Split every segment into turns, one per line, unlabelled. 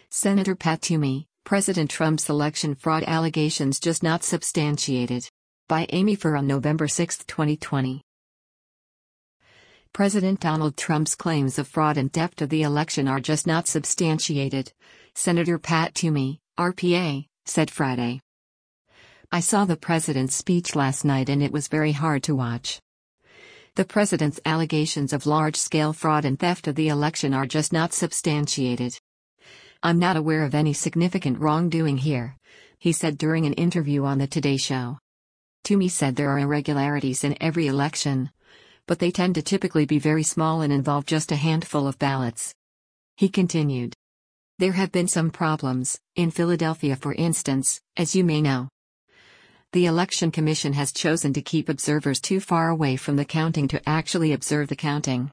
Senator Pat Toomey, President Trump's election fraud allegations just not substantiated. By Amy Furr on November 6, 2020. President Donald Trump's claims of fraud and theft of the election are just not substantiated, Senator Pat Toomey, RPA, said Friday. I saw the president's speech last night and it was very hard to watch. The president's allegations of large-scale fraud and theft of the election are just not substantiated. I'm not aware of any significant wrongdoing here, he said during an interview on the Today Show. Toomey said there are irregularities in every election, but they tend to typically be very small and involve just a handful of ballots. He continued. There have been some problems, in Philadelphia for instance, as you may know. The Election Commission has chosen to keep observers too far away from the counting to actually observe the counting.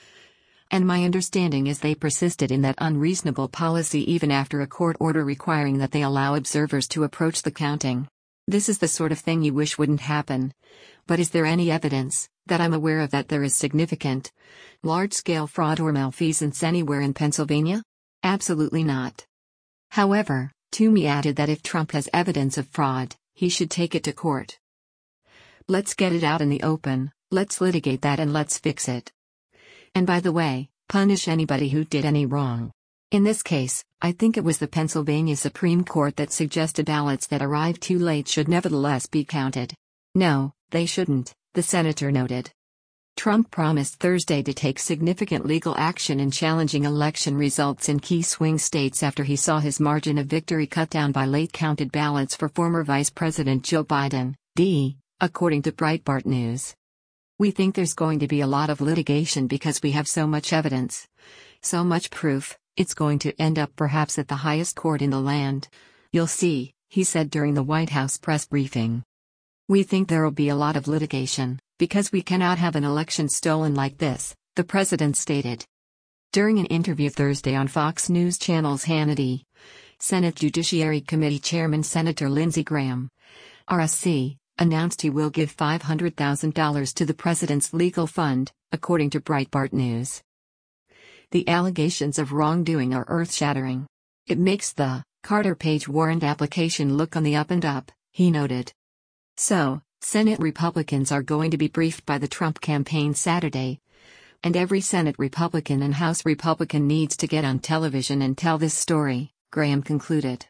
And my understanding is they persisted in that unreasonable policy even after a court order requiring that they allow observers to approach the counting. This is the sort of thing you wish wouldn't happen. But is there any evidence, that I'm aware of, that there is significant, large-scale fraud or malfeasance anywhere in Pennsylvania? Absolutely not. However, Toomey added that if Trump has evidence of fraud, he should take it to court. Let's get it out in the open, let's litigate that and let's fix it. And by the way, punish anybody who did any wrong. In this case, I think it was the Pennsylvania Supreme Court that suggested ballots that arrived too late should nevertheless be counted. No, they shouldn't, the senator noted. Trump promised Thursday to take significant legal action in challenging election results in key swing states after he saw his margin of victory cut down by late-counted ballots for former Vice President Joe Biden, according to Breitbart News. We think there's going to be a lot of litigation because we have so much evidence, so much proof, it's going to end up perhaps at the highest court in the land. You'll see, he said during the White House press briefing. We think there'll be a lot of litigation, because we cannot have an election stolen like this, the president stated. During an interview Thursday on Fox News Channel's Hannity, Senate Judiciary Committee Chairman Senator Lindsey Graham, RSC, announced he will give $500,000 to the president's legal fund, according to Breitbart News. The allegations of wrongdoing are earth-shattering. It makes the Carter Page warrant application look on the up and up, he noted. So, Senate Republicans are going to be briefed by the Trump campaign Saturday. And every Senate Republican and House Republican needs to get on television and tell this story, Graham concluded.